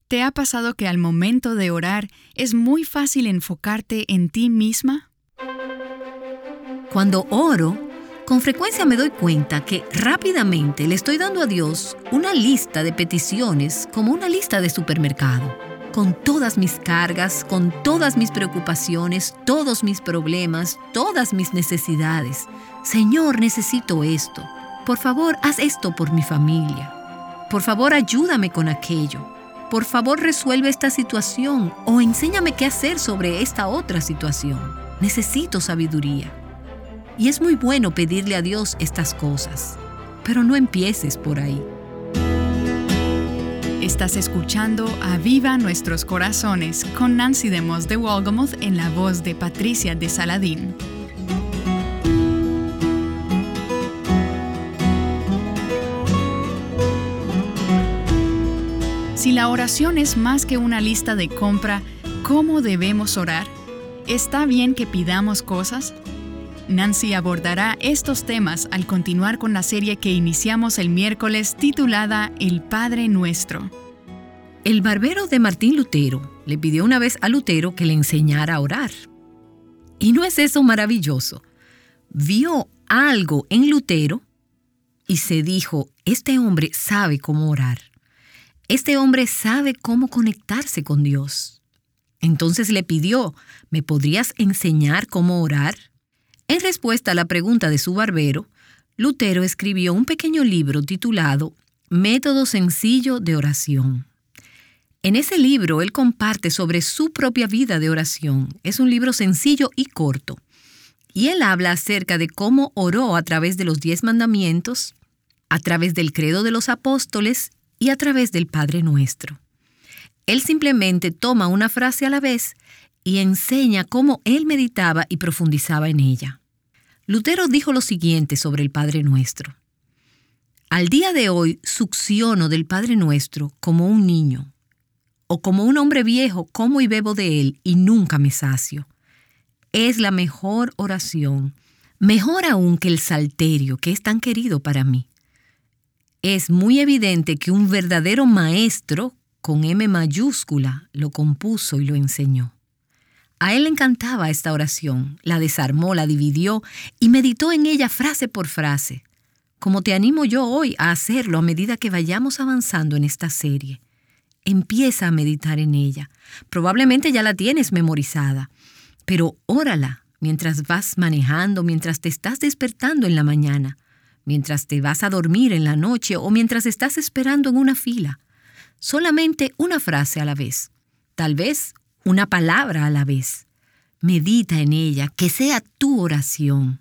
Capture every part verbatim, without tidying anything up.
¿Te ha pasado que al momento de orar es muy fácil enfocarte en ti misma? Cuando oro, con frecuencia me doy cuenta que rápidamente le estoy dando a Dios una lista de peticiones como una lista de supermercado, con todas mis cargas, con todas mis preocupaciones, todos mis problemas, todas mis necesidades. Señor, necesito esto. Por favor, haz esto por mi familia. Por favor, ayúdame con aquello. Por favor, resuelve esta situación o enséñame qué hacer sobre esta otra situación. Necesito sabiduría. Y es muy bueno pedirle a Dios estas cosas, pero no empieces por ahí. Estás escuchando Aviva Nuestros Corazones con Nancy DeMoss de Wolgemuth en la voz de Patricia de Saladín. Si la oración es más que una lista de compra, ¿cómo debemos orar? ¿Está bien que pidamos cosas? Nancy abordará estos temas al continuar con la serie que iniciamos el miércoles titulada El Padre Nuestro. El barbero de Martín Lutero le pidió una vez a Lutero que le enseñara a orar. ¿Y no es eso maravilloso? Vio algo en Lutero y se dijo, este hombre sabe cómo orar. Este hombre sabe cómo conectarse con Dios. Entonces le pidió, ¿me podrías enseñar cómo orar? En respuesta a la pregunta de su barbero, Lutero escribió un pequeño libro titulado Método Sencillo de Oración. En ese libro él comparte sobre su propia vida de oración. Es un libro sencillo y corto. Y él habla acerca de cómo oró a través de los diez mandamientos, a través del credo de los apóstoles y a través del Padre Nuestro. Él simplemente toma una frase a la vez y enseña cómo él meditaba y profundizaba en ella. Lutero dijo lo siguiente sobre el Padre Nuestro. Al día de hoy succiono del Padre Nuestro como un niño, o como un hombre viejo como y bebo de él y nunca me sacio. Es la mejor oración, mejor aún que el salterio que es tan querido para mí. Es muy evidente que un verdadero maestro, con M mayúscula, lo compuso y lo enseñó. A él le encantaba esta oración, la desarmó, la dividió y meditó en ella frase por frase, como te animo yo hoy a hacerlo a medida que vayamos avanzando en esta serie. Empieza a meditar en ella. Probablemente ya la tienes memorizada, pero órala mientras vas manejando, mientras te estás despertando en la mañana, mientras te vas a dormir en la noche o mientras estás esperando en una fila. Solamente una frase a la vez. Tal vez una palabra a la vez. Medita en ella, que sea tu oración.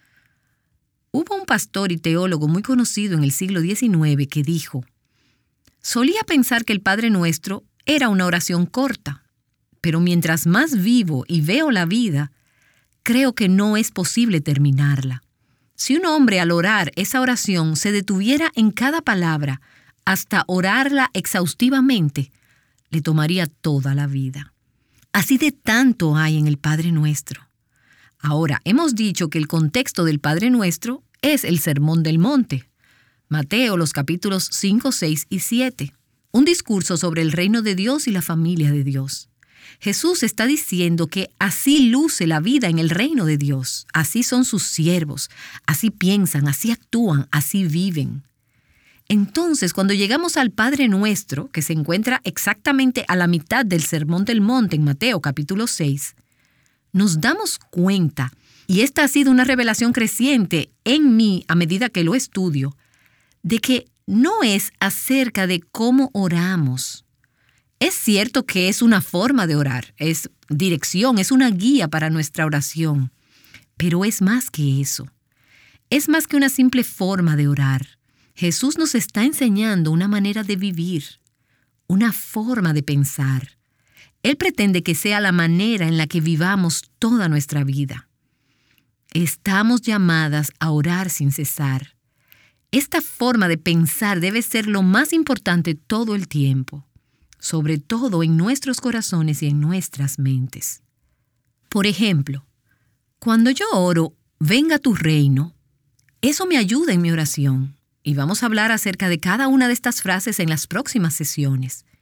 Hubo un pastor y teólogo muy conocido en el siglo diecinueve que dijo, solía pensar que el Padre Nuestro era una oración corta, pero mientras más vivo y veo la vida, creo que no es posible terminarla. Si un hombre al orar esa oración se detuviera en cada palabra hasta orarla exhaustivamente, le tomaría toda la vida. Así de tanto hay en el Padre Nuestro. Ahora, hemos dicho que el contexto del Padre Nuestro es el Sermón del Monte. Mateo, los capítulos cinco, seis y siete. Un discurso sobre el reino de Dios y la familia de Dios. Jesús está diciendo que así luce la vida en el reino de Dios. Así son sus siervos, así piensan, así actúan, así viven. Entonces, cuando llegamos al Padre Nuestro, que se encuentra exactamente a la mitad del Sermón del Monte en Mateo capítulo seis, nos damos cuenta, y esta ha sido una revelación creciente en mí a medida que lo estudio, de que no es acerca de cómo oramos. Es cierto que es una forma de orar, es dirección, es una guía para nuestra oración, pero es más que eso. Es más que una simple forma de orar. Jesús nos está enseñando una manera de vivir, una forma de pensar. Él pretende que sea la manera en la que vivamos toda nuestra vida. Estamos llamadas a orar sin cesar. Esta forma de pensar debe ser lo más importante todo el tiempo, sobre todo en nuestros corazones y en nuestras mentes. Por ejemplo, cuando yo oro, venga tu reino, eso me ayuda en mi oración. Y vamos a hablar acerca de cada una de estas frases en las próximas sesiones.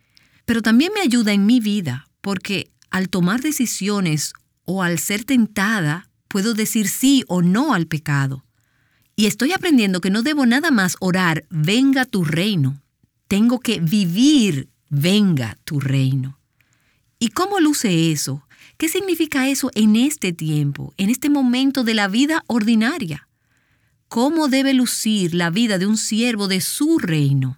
pero también me ayuda en mi vida, porque al tomar decisiones o al ser tentada, puedo decir sí o no al pecado. Y estoy aprendiendo que no debo nada más orar, venga tu reino. Tengo que vivir, venga tu reino. ¿Y cómo luce eso? ¿Qué significa eso en este tiempo, en este momento de la vida ordinaria? ¿Cómo debe lucir la vida de un siervo de su reino?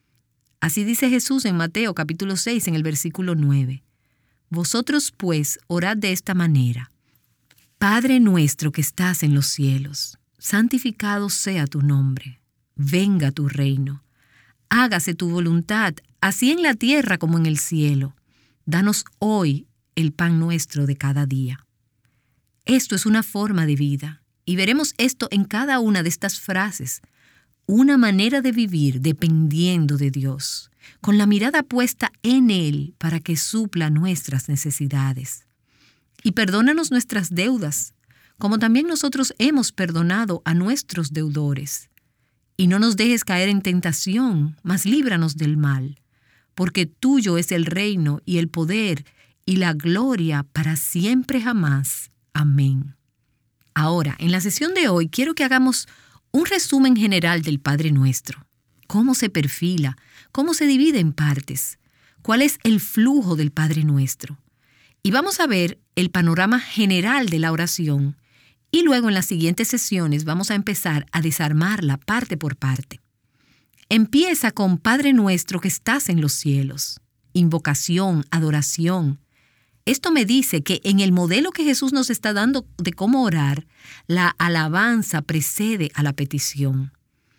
Así dice Jesús en Mateo capítulo seis, en el versículo nueve. Vosotros pues orad de esta manera. Padre nuestro que estás en los cielos, santificado sea tu nombre. Venga tu reino. Hágase tu voluntad, así en la tierra como en el cielo. Danos hoy el pan nuestro de cada día. Esto es una forma de vida, y veremos esto en cada una de estas frases. Una manera de vivir dependiendo de Dios, con la mirada puesta en Él para que supla nuestras necesidades. Y perdónanos nuestras deudas, como también nosotros hemos perdonado a nuestros deudores. Y no nos dejes caer en tentación, mas líbranos del mal, porque tuyo es el reino y el poder y la gloria para siempre jamás. Amén. Ahora, en la sesión de hoy quiero que hagamos un resumen general del Padre Nuestro. ¿Cómo se perfila? ¿Cómo se divide en partes? ¿Cuál es el flujo del Padre Nuestro? Y vamos a ver el panorama general de la oración. Y luego en las siguientes sesiones vamos a empezar a desarmarla parte por parte. Empieza con Padre Nuestro que estás en los cielos. Invocación, adoración. Esto me dice que en el modelo que Jesús nos está dando de cómo orar, la alabanza precede a la petición.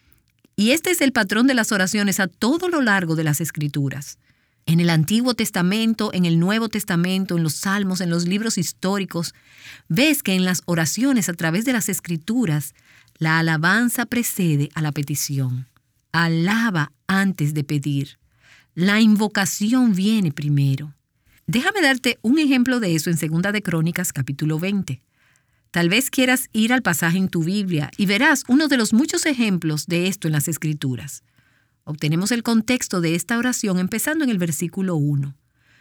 Y este es el patrón de las oraciones a todo lo largo de las Escrituras. En el Antiguo Testamento, en el Nuevo Testamento, en los Salmos, en los libros históricos, ves que en las oraciones a través de las Escrituras, la alabanza precede a la petición. Alaba antes de pedir. La invocación viene primero. Déjame darte un ejemplo de eso en Segunda de Crónicas, capítulo veinte. Tal vez quieras ir al pasaje en tu Biblia y verás uno de los muchos ejemplos de esto en las Escrituras. Obtenemos el contexto de esta oración empezando en el versículo uno.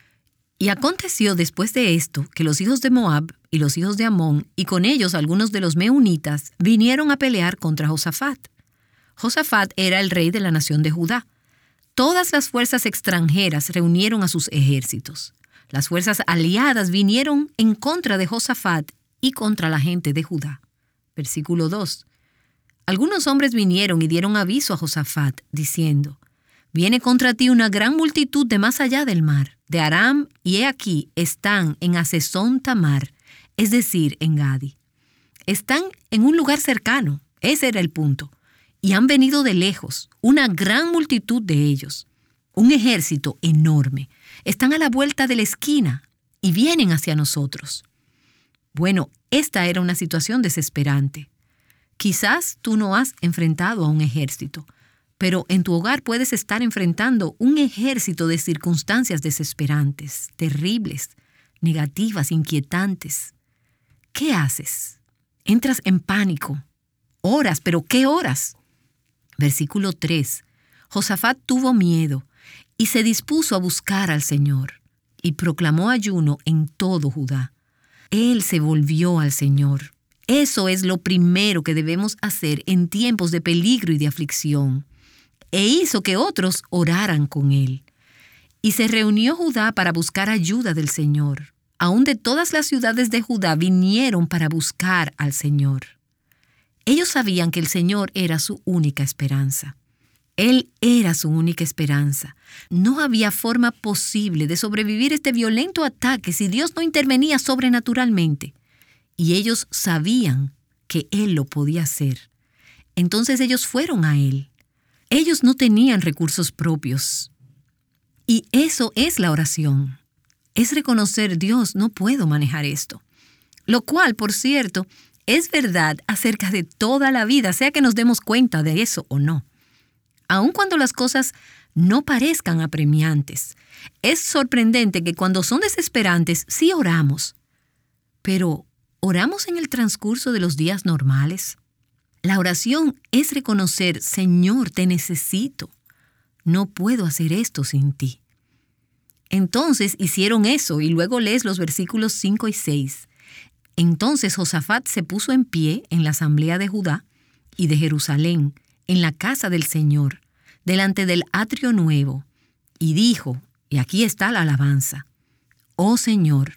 Y aconteció después de esto que los hijos de Moab y los hijos de Amón, y con ellos algunos de los meunitas, vinieron a pelear contra Josafat. Josafat era el rey de la nación de Judá. Todas las fuerzas extranjeras reunieron a sus ejércitos. Las fuerzas aliadas vinieron en contra de Josafat y contra la gente de Judá. Versículo dos. Algunos hombres vinieron y dieron aviso a Josafat, diciendo: Viene contra ti una gran multitud de más allá del mar, de Aram, y he aquí están en Hasezón Tamar, es decir, en Gadi. Están en un lugar cercano, ese era el punto, y han venido de lejos, una gran multitud de ellos, un ejército enorme. Están a la vuelta de la esquina y vienen hacia nosotros. Bueno, esta era una situación desesperante. Quizás tú no has enfrentado a un ejército, pero en tu hogar puedes estar enfrentando un ejército de circunstancias desesperantes, terribles, negativas, inquietantes. ¿Qué haces? Entras en pánico. Oras, pero ¿qué oras? Versículo tres. Josafat tuvo miedo y se dispuso a buscar al Señor, y proclamó ayuno en todo Judá. Él se volvió al Señor. Eso es lo primero que debemos hacer en tiempos de peligro y de aflicción. E hizo que otros oraran con él. Y se reunió Judá para buscar ayuda del Señor. Aún de todas las ciudades de Judá vinieron para buscar al Señor. Ellos sabían que el Señor era su única esperanza. Él era su única esperanza. No había forma posible de sobrevivir este violento ataque si Dios no intervenía sobrenaturalmente. Y ellos sabían que Él lo podía hacer. Entonces ellos fueron a Él. Ellos no tenían recursos propios. Y eso es la oración. Es reconocer: Dios, no puedo manejar esto. Lo cual, por cierto, es verdad acerca de toda la vida, sea que nos demos cuenta de eso o no. Aun cuando las cosas no parezcan apremiantes, es sorprendente que cuando son desesperantes sí oramos. Pero, ¿oramos en el transcurso de los días normales? La oración es reconocer: Señor, te necesito. No puedo hacer esto sin ti. Entonces hicieron eso, y luego lees los versículos cinco y seis. Entonces Josafat se puso en pie en la asamblea de Judá y de Jerusalén, en la casa del Señor, delante del atrio nuevo, y dijo, y aquí está la alabanza: Oh Señor,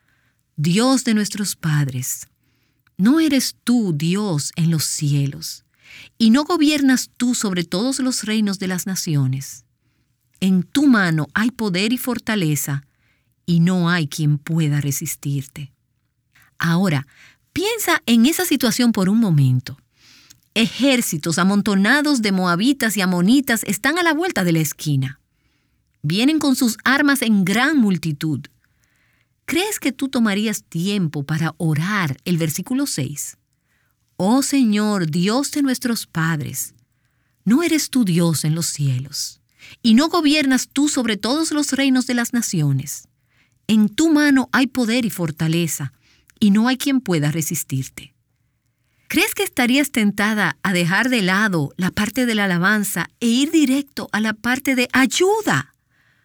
Dios de nuestros padres, ¿no eres tú Dios en los cielos, y no gobiernas tú sobre todos los reinos de las naciones? En tu mano hay poder y fortaleza, y no hay quien pueda resistirte. Ahora, piensa en esa situación por un momento. Ejércitos amontonados de moabitas y amonitas están a la vuelta de la esquina. Vienen con sus armas en gran multitud. ¿Crees que tú tomarías tiempo para orar el versículo seis? Oh Señor, Dios de nuestros padres, ¿no eres tú Dios en los cielos? ¿Y no gobiernas tú sobre todos los reinos de las naciones? En tu mano hay poder y fortaleza, y no hay quien pueda resistirte. ¿Crees que estarías tentada a dejar de lado la parte de la alabanza e ir directo a la parte de ayuda?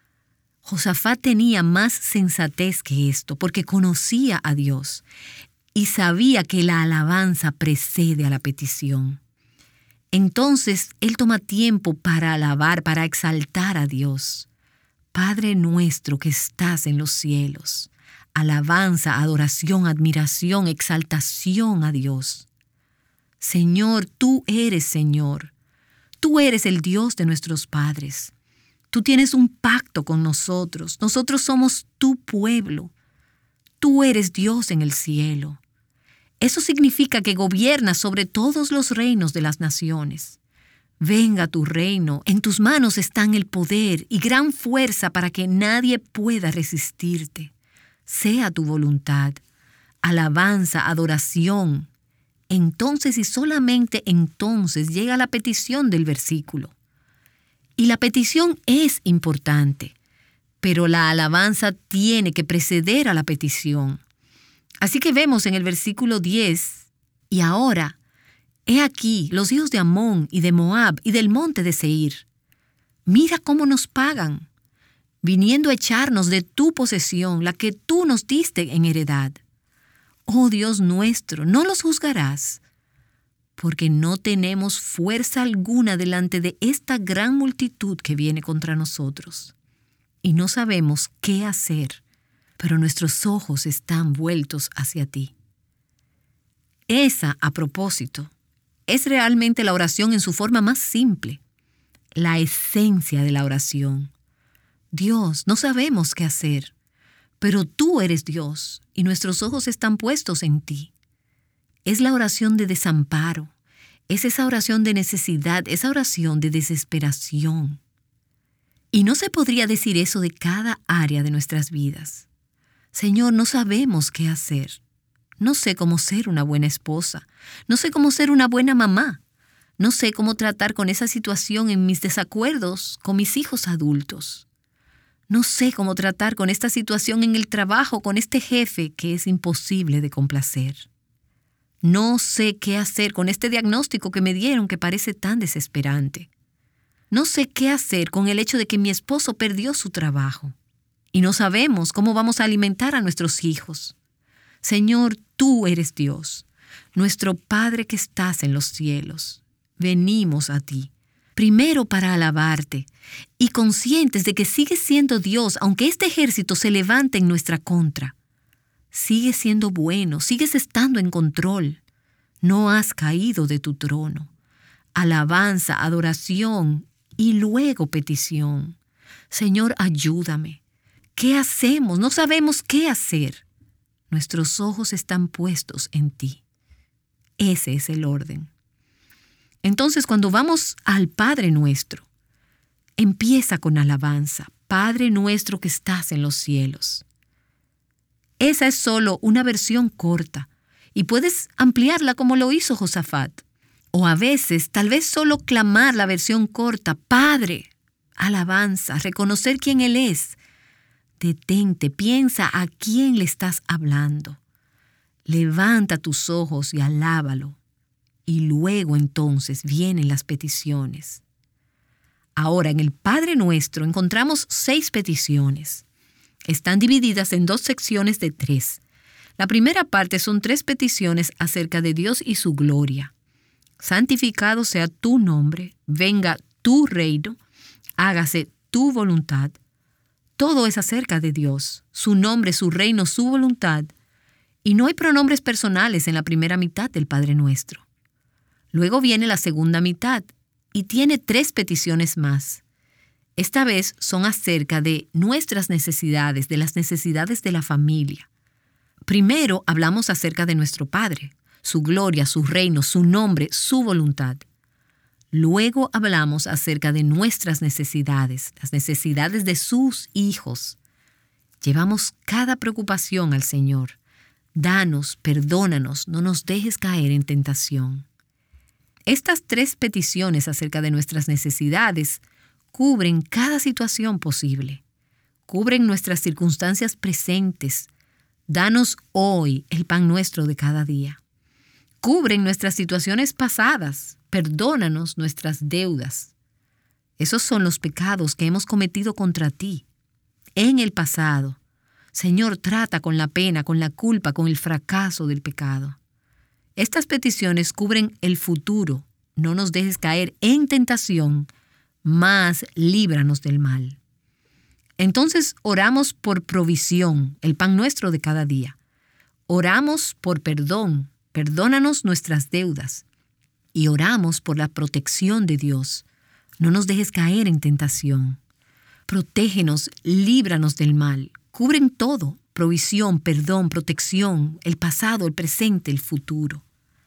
Josafat tenía más sensatez que esto, porque conocía a Dios y sabía que la alabanza precede a la petición. Entonces, él toma tiempo para alabar, para exaltar a Dios. Padre nuestro que estás en los cielos. Alabanza, adoración, admiración, exaltación a Dios. Señor, tú eres Señor. Tú eres el Dios de nuestros padres. Tú tienes un pacto con nosotros. Nosotros somos tu pueblo. Tú eres Dios en el cielo. Eso significa que gobiernas sobre todos los reinos de las naciones. Venga tu reino. En tus manos están el poder y gran fuerza para que nadie pueda resistirte. Sea tu voluntad, alabanza, adoración. Entonces y solamente entonces llega la petición del versículo. Y la petición es importante, pero la alabanza tiene que preceder a la petición. Así que vemos en el versículo diez, y ahora, he aquí los hijos de Amón y de Moab y del monte de Seir. Mira cómo nos pagan, viniendo a echarnos de tu posesión, la que tú nos diste en heredad. Oh Dios nuestro, no los juzgarás, porque no tenemos fuerza alguna delante de esta gran multitud que viene contra nosotros. Y no sabemos qué hacer, pero nuestros ojos están vueltos hacia ti. Esa, a propósito, es realmente la oración en su forma más simple, la esencia de la oración. Dios, no sabemos qué hacer, pero tú eres Dios y nuestros ojos están puestos en ti. Es la oración de desamparo, es esa oración de necesidad, esa oración de desesperación. Y no se podría decir eso de cada área de nuestras vidas. Señor, no sabemos qué hacer. No sé cómo ser una buena esposa. No sé cómo ser una buena mamá. No sé cómo tratar con esa situación en mis desacuerdos con mis hijos adultos. No sé cómo tratar con esta situación en el trabajo con este jefe que es imposible de complacer. No sé qué hacer con este diagnóstico que me dieron que parece tan desesperante. No sé qué hacer con el hecho de que mi esposo perdió su trabajo. Y no sabemos cómo vamos a alimentar a nuestros hijos. Señor, tú eres Dios, nuestro Padre que estás en los cielos. Venimos a ti, primero para alabarte, y conscientes de que sigues siendo Dios, aunque este ejército se levante en nuestra contra. Sigues siendo bueno, sigues estando en control. No has caído de tu trono. Alabanza, adoración y luego petición. Señor, ayúdame. ¿Qué hacemos? No sabemos qué hacer. Nuestros ojos están puestos en ti. Ese es el orden. Entonces, cuando vamos al Padre Nuestro, empieza con alabanza. Padre nuestro que estás en los cielos. Esa es solo una versión corta y puedes ampliarla como lo hizo Josafat. O a veces, tal vez solo clamar la versión corta. Padre, alabanza, reconocer quién Él es. Detente, piensa a quién le estás hablando. Levanta tus ojos y alábalo. Y luego entonces vienen las peticiones. Ahora, en el Padre Nuestro encontramos seis peticiones. Están divididas en dos secciones de tres. La primera parte son tres peticiones acerca de Dios y su gloria. Santificado sea tu nombre, venga tu reino, hágase tu voluntad. Todo es acerca de Dios, su nombre, su reino, su voluntad. Y no hay pronombres personales en la primera mitad del Padre Nuestro. Luego viene la segunda mitad y tiene tres peticiones más. Esta vez son acerca de nuestras necesidades, de las necesidades de la familia. Primero hablamos acerca de nuestro Padre, su gloria, su reino, su nombre, su voluntad. Luego hablamos acerca de nuestras necesidades, las necesidades de sus hijos. Llevamos cada preocupación al Señor. Danos, perdónanos, no nos dejes caer en tentación. Estas tres peticiones acerca de nuestras necesidades cubren cada situación posible. Cubren nuestras circunstancias presentes. Danos hoy el pan nuestro de cada día. Cubren nuestras situaciones pasadas. Perdónanos nuestras deudas. Esos son los pecados que hemos cometido contra ti en el pasado. Señor, trata con la pena, con la culpa, con el fracaso del pecado. Estas peticiones cubren el futuro. No nos dejes caer en tentación, mas líbranos del mal. Entonces oramos por provisión, el pan nuestro de cada día. Oramos por perdón, perdónanos nuestras deudas. Y oramos por la protección de Dios. No nos dejes caer en tentación. Protégenos, líbranos del mal. Cubren todo, provisión, perdón, protección, el pasado, el presente, el futuro.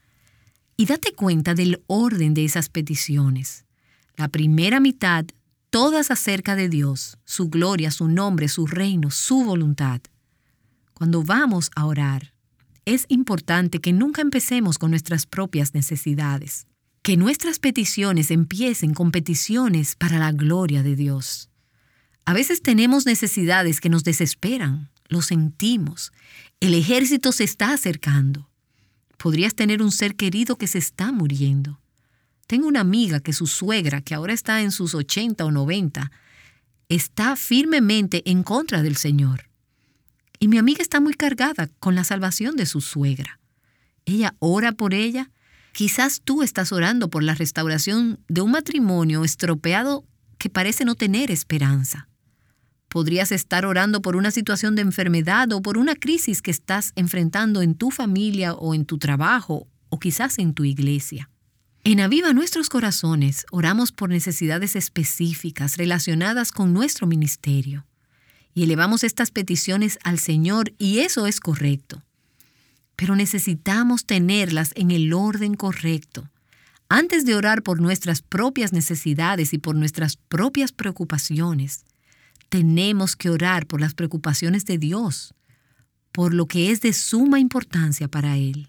Y date cuenta del orden de esas peticiones. La primera mitad, todas acerca de Dios, su gloria, su nombre, su reino, su voluntad. Cuando vamos a orar, es importante que nunca empecemos con nuestras propias necesidades. Que nuestras peticiones empiecen con peticiones para la gloria de Dios. A veces tenemos necesidades que nos desesperan, lo sentimos. El ejército se está acercando. Podrías tener un ser querido que se está muriendo. Tengo una amiga que su suegra, que ahora está en sus ochenta o noventa, está firmemente en contra del Señor. Y mi amiga está muy cargada con la salvación de su suegra. Ella ora por ella. Quizás tú estás orando por la restauración de un matrimonio estropeado que parece no tener esperanza. Podrías estar orando por una situación de enfermedad o por una crisis que estás enfrentando en tu familia o en tu trabajo o quizás en tu iglesia. En Aviva Nuestros Corazones oramos por necesidades específicas relacionadas con nuestro ministerio y elevamos estas peticiones al Señor y eso es correcto. Pero necesitamos tenerlas en el orden correcto. Antes de orar por nuestras propias necesidades y por nuestras propias preocupaciones, tenemos que orar por las preocupaciones de Dios, por lo que es de suma importancia para Él.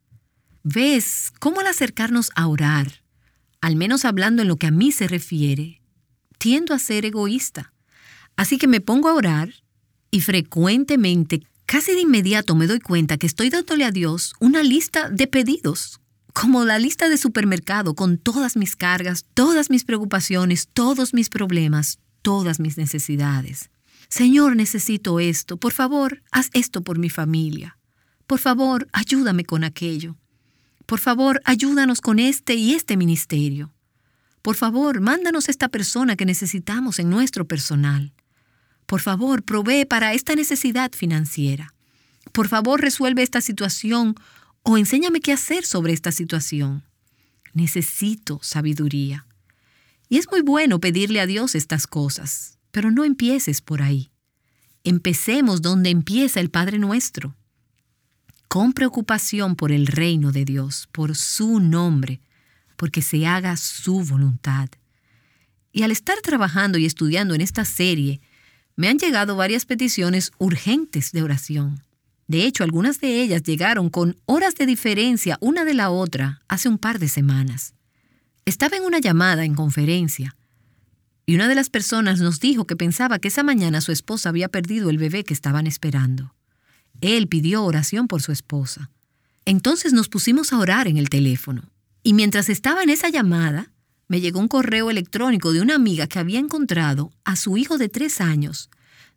¿Ves cómo al acercarnos a orar, al menos hablando en lo que a mí se refiere, tiendo a ser egoísta? Así que me pongo a orar y frecuentemente, casi de inmediato me doy cuenta que estoy dándole a Dios una lista de pedidos, como la lista de supermercado con todas mis cargas, todas mis preocupaciones, todos mis problemas, todas mis necesidades. Señor, necesito esto. Por favor, haz esto por mi familia. Por favor, ayúdame con aquello. Por favor, ayúdanos con este y este ministerio. Por favor, mándanos esta persona que necesitamos en nuestro personal. Por favor, provee para esta necesidad financiera. Por favor, resuelve esta situación o enséñame qué hacer sobre esta situación. Necesito sabiduría. Y es muy bueno pedirle a Dios estas cosas, pero no empieces por ahí. Empecemos donde empieza el Padre Nuestro. Con preocupación por el reino de Dios, por su nombre, porque se haga su voluntad. Y al estar trabajando y estudiando en esta serie, me han llegado varias peticiones urgentes de oración. De hecho, algunas de ellas llegaron con horas de diferencia una de la otra hace un par de semanas. Estaba en una llamada en conferencia y una de las personas nos dijo que pensaba que esa mañana su esposa había perdido el bebé que estaban esperando. Él pidió oración por su esposa. Entonces nos pusimos a orar en el teléfono. Y mientras estaba en esa llamada, me llegó un correo electrónico de una amiga que había encontrado a su hijo de tres años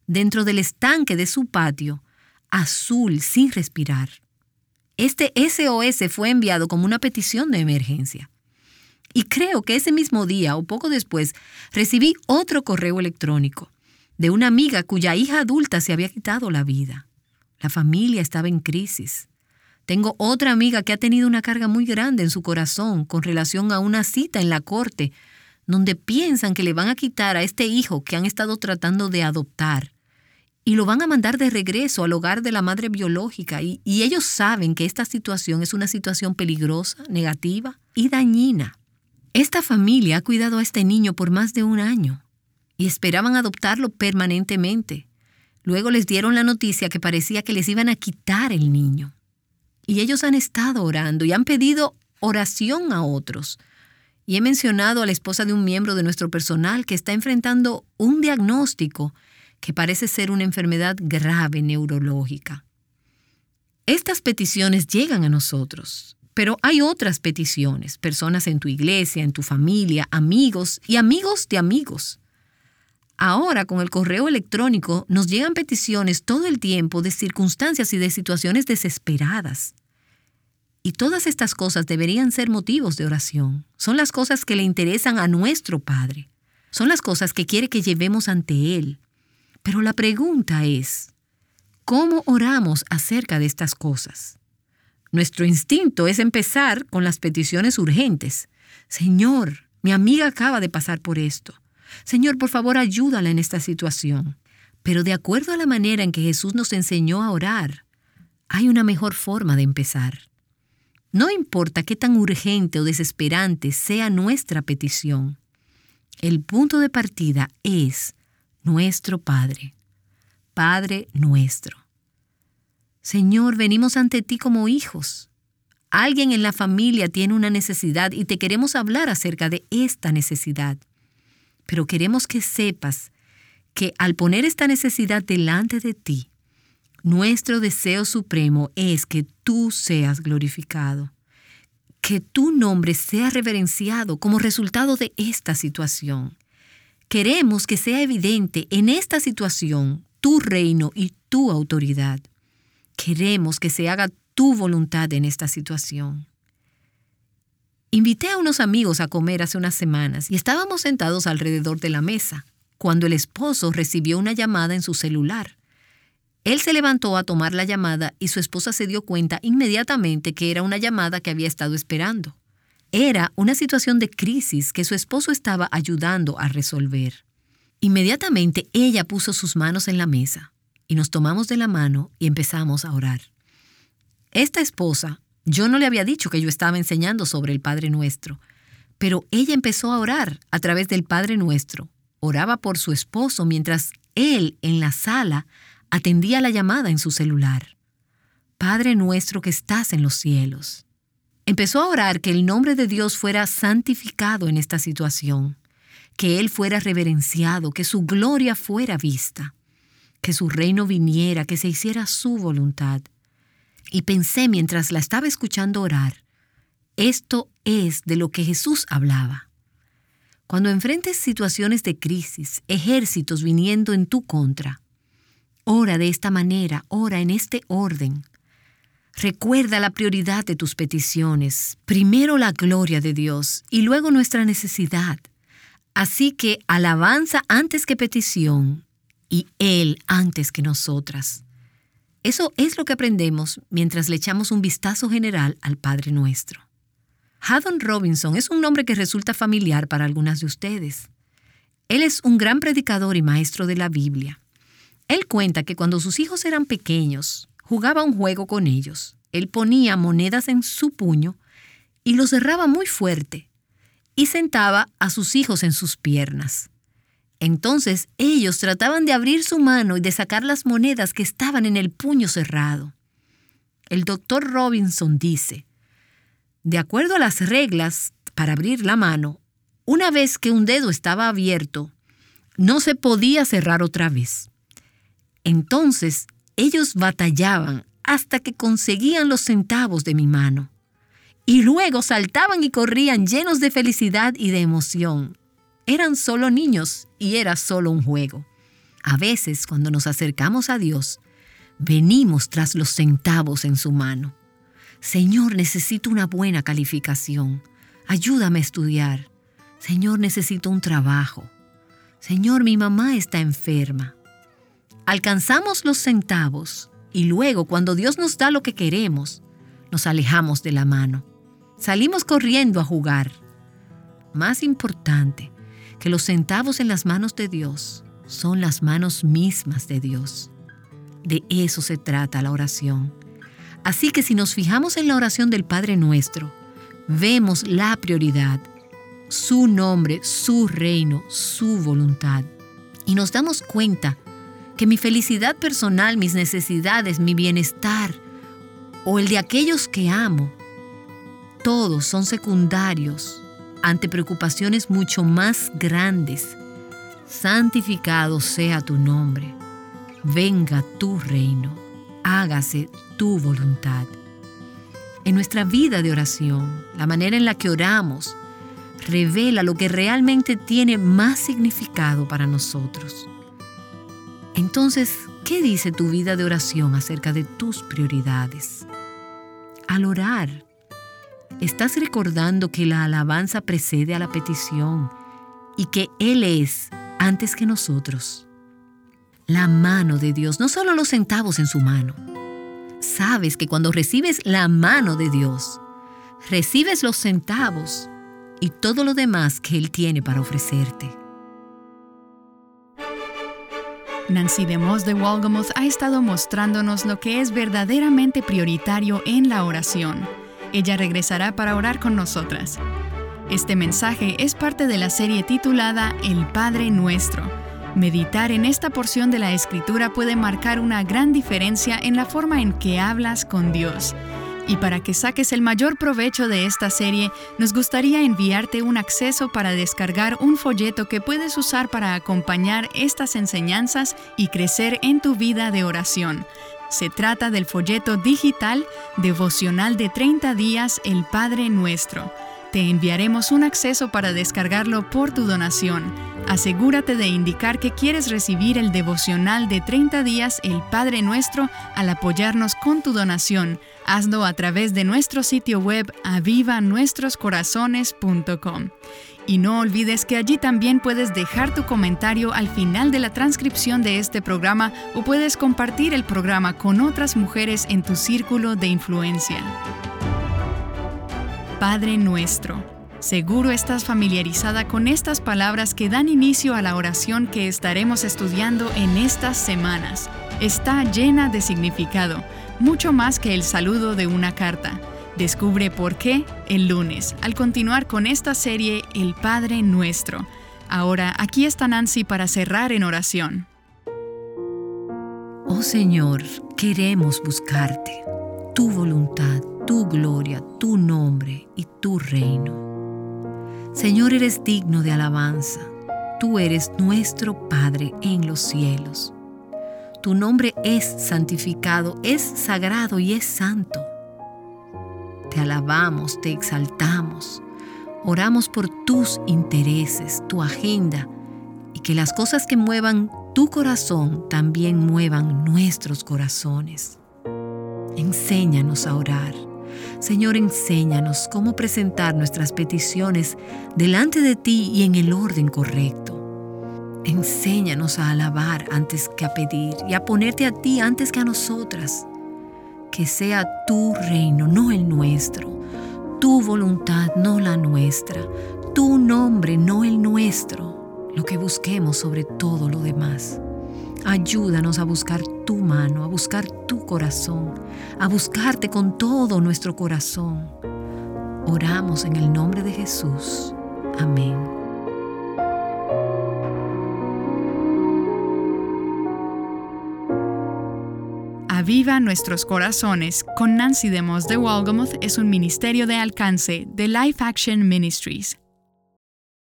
dentro del estanque de su patio, azul, sin respirar. Este S O S fue enviado como una petición de emergencia. Y creo que ese mismo día o poco después recibí otro correo electrónico de una amiga cuya hija adulta se había quitado la vida. La familia estaba en crisis. Tengo otra amiga que ha tenido una carga muy grande en su corazón con relación a una cita en la corte, donde piensan que le van a quitar a este hijo que han estado tratando de adoptar y lo van a mandar de regreso al hogar de la madre biológica. Y, y ellos saben que esta situación es una situación peligrosa, negativa y dañina. Esta familia ha cuidado a este niño por más de un año y esperaban adoptarlo permanentemente. Luego les dieron la noticia que parecía que les iban a quitar el niño. Y ellos han estado orando y han pedido oración a otros. Y he mencionado a la esposa de un miembro de nuestro personal que está enfrentando un diagnóstico que parece ser una enfermedad grave neurológica. Estas peticiones llegan a nosotros, pero hay otras peticiones, personas en tu iglesia, en tu familia, amigos y amigos de amigos. Ahora, con el correo electrónico, nos llegan peticiones todo el tiempo de circunstancias y de situaciones desesperadas. Y todas estas cosas deberían ser motivos de oración. Son las cosas que le interesan a nuestro Padre. Son las cosas que quiere que llevemos ante Él. Pero la pregunta es, ¿cómo oramos acerca de estas cosas? Nuestro instinto es empezar con las peticiones urgentes. Señor, mi amiga acaba de pasar por esto. Señor, por favor, ayúdala en esta situación. Pero de acuerdo a la manera en que Jesús nos enseñó a orar, hay una mejor forma de empezar. No importa qué tan urgente o desesperante sea nuestra petición, el punto de partida es nuestro Padre, Padre nuestro. Señor, venimos ante ti como hijos. Alguien en la familia tiene una necesidad y te queremos hablar acerca de esta necesidad. Pero queremos que sepas que al poner esta necesidad delante de ti, nuestro deseo supremo es que tú seas glorificado, que tu nombre sea reverenciado como resultado de esta situación. Queremos que sea evidente en esta situación tu reino y tu autoridad. Queremos que se haga tu voluntad en esta situación. Invité a unos amigos a comer hace unas semanas y estábamos sentados alrededor de la mesa, cuando el esposo recibió una llamada en su celular. Él se levantó a tomar la llamada y su esposa se dio cuenta inmediatamente que era una llamada que había estado esperando. Era una situación de crisis que su esposo estaba ayudando a resolver. Inmediatamente ella puso sus manos en la mesa y nos tomamos de la mano y empezamos a orar. Esta esposa, yo no le había dicho que yo estaba enseñando sobre el Padre Nuestro, pero ella empezó a orar a través del Padre Nuestro. Oraba por su esposo mientras él en la sala atendía la llamada en su celular. Padre nuestro que estás en los cielos. Empezó a orar que el nombre de Dios fuera santificado en esta situación, que Él fuera reverenciado, que su gloria fuera vista, que su reino viniera, que se hiciera su voluntad. Y pensé mientras la estaba escuchando orar, esto es de lo que Jesús hablaba. Cuando enfrentes situaciones de crisis, ejércitos viniendo en tu contra, ora de esta manera, ora en este orden. Recuerda la prioridad de tus peticiones, primero la gloria de Dios y luego nuestra necesidad. Así que alabanza antes que petición y Él antes que nosotras. Eso es lo que aprendemos mientras le echamos un vistazo general al Padre Nuestro. Haddon Robinson es un nombre que resulta familiar para algunas de ustedes. Él es un gran predicador y maestro de la Biblia. Él cuenta que cuando sus hijos eran pequeños, jugaba un juego con ellos. Él ponía monedas en su puño y los cerraba muy fuerte y sentaba a sus hijos en sus piernas. Entonces ellos trataban de abrir su mano y de sacar las monedas que estaban en el puño cerrado. El doctor Robinson dice, de acuerdo a las reglas para abrir la mano, una vez que un dedo estaba abierto, no se podía cerrar otra vez. Entonces, ellos batallaban hasta que conseguían los centavos de mi mano. Y luego saltaban y corrían llenos de felicidad y de emoción. Eran solo niños y era solo un juego. A veces, cuando nos acercamos a Dios, venimos tras los centavos en su mano. Señor, necesito una buena calificación. Ayúdame a estudiar. Señor, necesito un trabajo. Señor, mi mamá está enferma. Alcanzamos los centavos y luego, cuando Dios nos da lo que queremos, nos alejamos de la mano. Salimos corriendo a jugar. Más importante que los centavos en las manos de Dios son las manos mismas de Dios. De eso se trata la oración. Así que si nos fijamos en la oración del Padre Nuestro, vemos la prioridad, su nombre, su reino, su voluntad. Y nos damos cuenta que mi felicidad personal, mis necesidades, mi bienestar o el de aquellos que amo, todos son secundarios ante preocupaciones mucho más grandes. Santificado sea tu nombre. Venga tu reino. Hágase tu voluntad. En nuestra vida de oración, la manera en la que oramos revela lo que realmente tiene más significado para nosotros. Entonces, ¿qué dice tu vida de oración acerca de tus prioridades? Al orar, ¿estás recordando que la alabanza precede a la petición y que Él es antes que nosotros? La mano de Dios, no solo los centavos en su mano. Sabes que cuando recibes la mano de Dios, recibes los centavos y todo lo demás que Él tiene para ofrecerte. Nancy DeMoss de Wolgemuth ha estado mostrándonos lo que es verdaderamente prioritario en la oración. Ella regresará para orar con nosotras. Este mensaje es parte de la serie titulada El Padre Nuestro. Meditar en esta porción de la Escritura puede marcar una gran diferencia en la forma en que hablas con Dios. Y para que saques el mayor provecho de esta serie, nos gustaría enviarte un acceso para descargar un folleto que puedes usar para acompañar estas enseñanzas y crecer en tu vida de oración. Se trata del folleto digital devocional de treinta días El Padre Nuestro. Te enviaremos un acceso para descargarlo por tu donación. Asegúrate de indicar que quieres recibir el devocional de treinta días El Padre Nuestro al apoyarnos con tu donación. Hazlo a través de nuestro sitio web aviva nuestros corazones punto com. Y no olvides que allí también puedes dejar tu comentario al final de la transcripción de este programa o puedes compartir el programa con otras mujeres en tu círculo de influencia. Padre Nuestro. Seguro estás familiarizada con estas palabras que dan inicio a la oración que estaremos estudiando en estas semanas. Está llena de significado, mucho más que el saludo de una carta. Descubre por qué el lunes, al continuar con esta serie El Padre Nuestro. Ahora, aquí está Nancy para cerrar en oración. Oh Señor, queremos buscarte, tu voluntad, tu gloria, tu nombre y tu reino. Señor, eres digno de alabanza. Tú eres nuestro Padre en los cielos. Tu nombre es santificado, es sagrado y es santo. Te alabamos, te exaltamos. Oramos por tus intereses, tu agenda, y que las cosas que muevan tu corazón también muevan nuestros corazones. Enséñanos a orar. Señor, enséñanos cómo presentar nuestras peticiones delante de ti y en el orden correcto. Enséñanos a alabar antes que a pedir y a ponerte a ti antes que a nosotras. Que sea tu reino, no el nuestro, tu voluntad, no la nuestra, tu nombre, no el nuestro, lo que busquemos sobre todo lo demás. Ayúdanos a buscar tu mano, a buscar tu corazón, a buscarte con todo nuestro corazón. Oramos en el nombre de Jesús. Amén. Aviva Nuestros Corazones con Nancy DeMoss de Wolgemuth es un ministerio de alcance de Life Action Ministries.